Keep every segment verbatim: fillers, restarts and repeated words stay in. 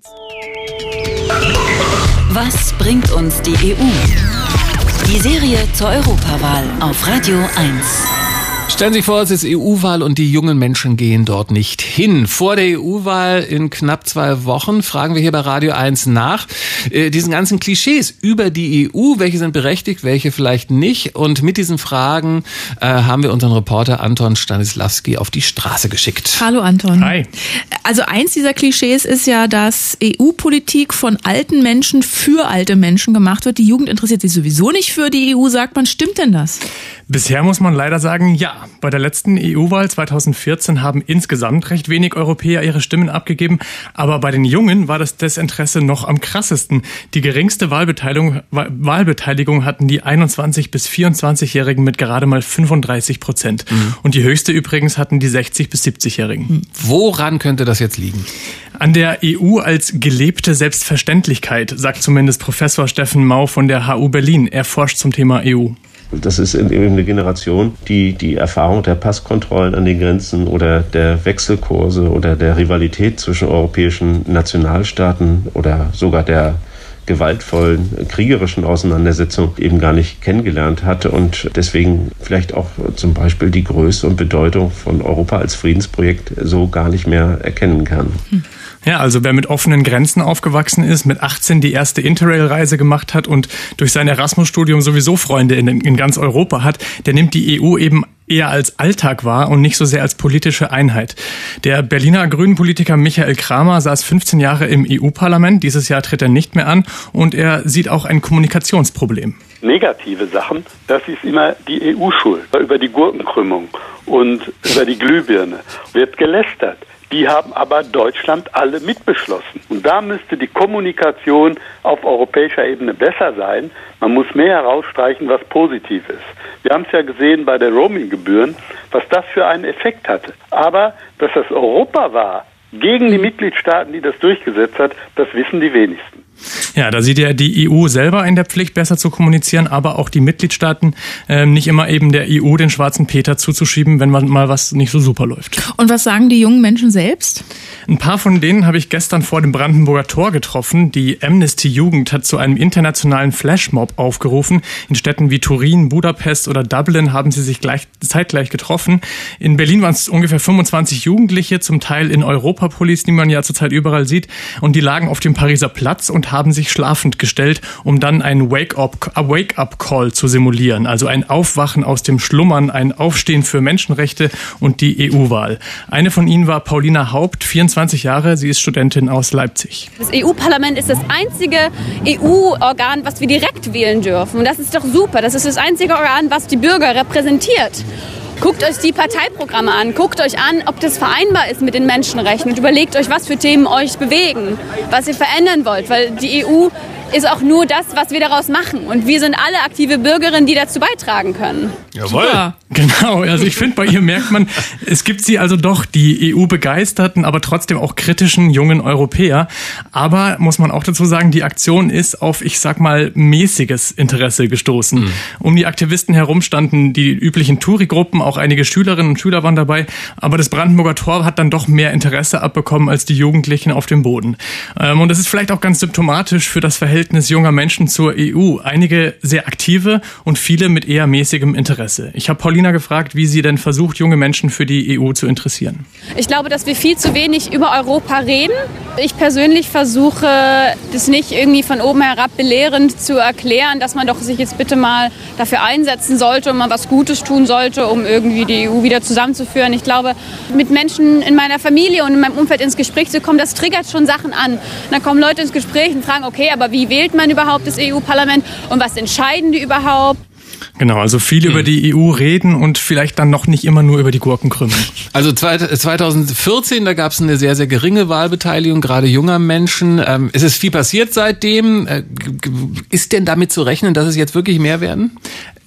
eins. Was bringt uns die E U? Die Serie zur Europawahl auf Radio eins. Stellen Sie sich vor, es ist E U-Wahl und die jungen Menschen gehen dort nicht hin. Vor der E U-Wahl in knapp zwei Wochen fragen wir hier bei Radio eins nach. Äh, diesen ganzen Klischees über die E U, welche sind berechtigt, welche vielleicht nicht. Und mit diesen Fragen äh, haben wir unseren Reporter Anton Stanislawski auf die Straße geschickt. Hallo Anton. Hi. Also eins dieser Klischees ist ja, dass E U-Politik von alten Menschen für alte Menschen gemacht wird. Die Jugend interessiert sich sowieso nicht für die E U, sagt man. Stimmt denn das? Bisher muss man leider sagen, ja. Bei der letzten E U-Wahl zweitausendvierzehn haben insgesamt recht wenig Europäer ihre Stimmen abgegeben. Aber bei den Jungen war das Desinteresse noch am krassesten. Die geringste Wahlbeteiligung, Wahlbeteiligung hatten die einundzwanzig- bis vierundzwanzigjährigen mit gerade mal fünfunddreißig Prozent. Mhm. Und die höchste übrigens hatten die sechzig- bis siebzigjährigen. Woran könnte das jetzt liegen? An der E U als gelebte Selbstverständlichkeit, sagt zumindest Professor Steffen Mau von der H U Berlin. Er forscht zum Thema E U. Das ist eben eine Generation, die die Erfahrung der Passkontrollen an den Grenzen oder der Wechselkurse oder der Rivalität zwischen europäischen Nationalstaaten oder sogar der gewaltvollen, kriegerischen Auseinandersetzung eben gar nicht kennengelernt hatte und deswegen vielleicht auch zum Beispiel die Größe und Bedeutung von Europa als Friedensprojekt so gar nicht mehr erkennen kann. Hm. Ja, also wer mit offenen Grenzen aufgewachsen ist, mit achtzehn die erste Interrail-Reise gemacht hat und durch sein Erasmus-Studium sowieso Freunde in, in ganz Europa hat, der nimmt die E U eben eher als Alltag wahr und nicht so sehr als politische Einheit. Der Berliner Grünen-Politiker Michael Kramer saß fünfzehn Jahre im E U-Parlament. Dieses Jahr tritt er nicht mehr an und er sieht auch ein Kommunikationsproblem. Negative Sachen, das ist immer die E U schuld. Über die Gurkenkrümmung und über die Glühbirne wird gelästert. Die haben aber Deutschland alle mitbeschlossen. Und da müsste die Kommunikation auf europäischer Ebene besser sein. Man muss mehr herausstreichen, was positiv ist. Wir haben es ja gesehen bei den Roaming-Gebühren, was das für einen Effekt hatte. Aber dass das Europa war, gegen die Mitgliedstaaten, die das durchgesetzt hat, das wissen die wenigsten. Ja, da sieht ja die E U selber in der Pflicht, besser zu kommunizieren, aber auch die Mitgliedstaaten äh, nicht immer eben der E U den schwarzen Peter zuzuschieben, wenn mal was nicht so super läuft. Und was sagen die jungen Menschen selbst? Ein paar von denen habe ich gestern vor dem Brandenburger Tor getroffen. Die Amnesty-Jugend hat zu einem internationalen Flashmob aufgerufen. In Städten wie Turin, Budapest oder Dublin haben sie sich gleich, zeitgleich getroffen. In Berlin waren es ungefähr fünfundzwanzig Jugendliche, zum Teil in Europapolis, die man ja zurzeit überall sieht. Und die lagen auf dem Pariser Platz und haben sich schlafend gestellt, um dann einen Wake-up-Call zu simulieren. Also ein Aufwachen aus dem Schlummern, ein Aufstehen für Menschenrechte und die E U-Wahl. Eine von ihnen war Paulina Haupt, vierundzwanzig Jahre. Sie ist Studentin aus Leipzig. Das E U-Parlament ist das einzige E U-Organ, was wir direkt wählen dürfen. Und das ist doch super. Das ist das einzige Organ, was die Bürger repräsentiert. Guckt euch die Parteiprogramme an, guckt euch an, ob das vereinbar ist mit den Menschenrechten und überlegt euch, was für Themen euch bewegen, was ihr verändern wollt, weil die E U ist auch nur das, was wir daraus machen. Und wir sind alle aktive Bürgerinnen, die dazu beitragen können. Jawohl. Super. Genau, also ich finde, bei ihr merkt man, es gibt sie also doch, die E U-begeisterten, aber trotzdem auch kritischen jungen Europäer. Aber, muss man auch dazu sagen, die Aktion ist auf, ich sag mal, mäßiges Interesse gestoßen. Mhm. Um die Aktivisten herum standen die üblichen Touri-Gruppen, auch einige Schülerinnen und Schüler waren dabei. Aber das Brandenburger Tor hat dann doch mehr Interesse abbekommen als die Jugendlichen auf dem Boden. Und das ist vielleicht auch ganz symptomatisch für das Verhältnis junger Menschen zur E U. Einige sehr aktive und viele mit eher mäßigem Interesse. Ich habe Paulina gefragt, wie sie denn versucht, junge Menschen für die E U zu interessieren. Ich glaube, dass wir viel zu wenig über Europa reden. Ich persönlich versuche, das nicht irgendwie von oben herab belehrend zu erklären, dass man doch sich jetzt bitte mal dafür einsetzen sollte und mal was Gutes tun sollte, um irgendwie die E U wieder zusammenzuführen. Ich glaube, mit Menschen in meiner Familie und in meinem Umfeld ins Gespräch zu kommen, das triggert schon Sachen an. Und dann kommen Leute ins Gespräch und fragen, okay, aber wie wählt man überhaupt das E U-Parlament und was entscheiden die überhaupt? Genau, also viel hm. über die E U reden und vielleicht dann noch nicht immer nur über die Gurkenkrümel. Also zweitausendvierzehn, da gab es eine sehr, sehr geringe Wahlbeteiligung, gerade junger Menschen. Ähm, es ist viel passiert seitdem. Äh, ist denn damit zu rechnen, dass es jetzt wirklich mehr werden?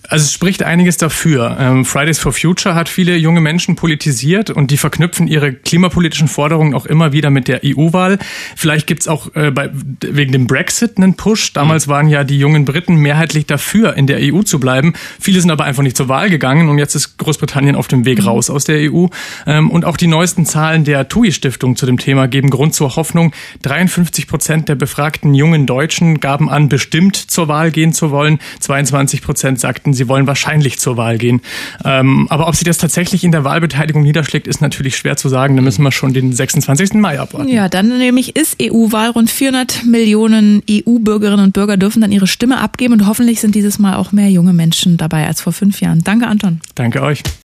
Also es spricht einiges dafür. Ähm, Fridays for Future hat viele junge Menschen politisiert und die verknüpfen ihre klimapolitischen Forderungen auch immer wieder mit der E U-Wahl. Vielleicht gibt's auch äh, bei, wegen dem Brexit einen Push. Damals waren ja die jungen Briten mehrheitlich dafür, in der E U zu bleiben. Viele sind aber einfach nicht zur Wahl gegangen und jetzt ist Großbritannien auf dem Weg raus aus der E U. Ähm, und auch die neuesten Zahlen der T U I-Stiftung zu dem Thema geben Grund zur Hoffnung. dreiundfünfzig Prozent der befragten jungen Deutschen gaben an, bestimmt zur Wahl gehen zu wollen. zweiundzwanzig Prozent sagten, sie wollen wahrscheinlich zur Wahl gehen. Ähm, aber ob sich das tatsächlich in der Wahlbeteiligung niederschlägt, ist natürlich schwer zu sagen. Da müssen wir schon den sechsundzwanzigsten Mai abwarten. Ja, dann nämlich ist E U-Wahl. Rund vierhundert Millionen E U-Bürgerinnen und Bürger dürfen dann ihre Stimme abgeben und hoffentlich sind dieses Mal auch mehr junge Menschen dabei als vor fünf Jahren. Danke, Anton. Danke euch.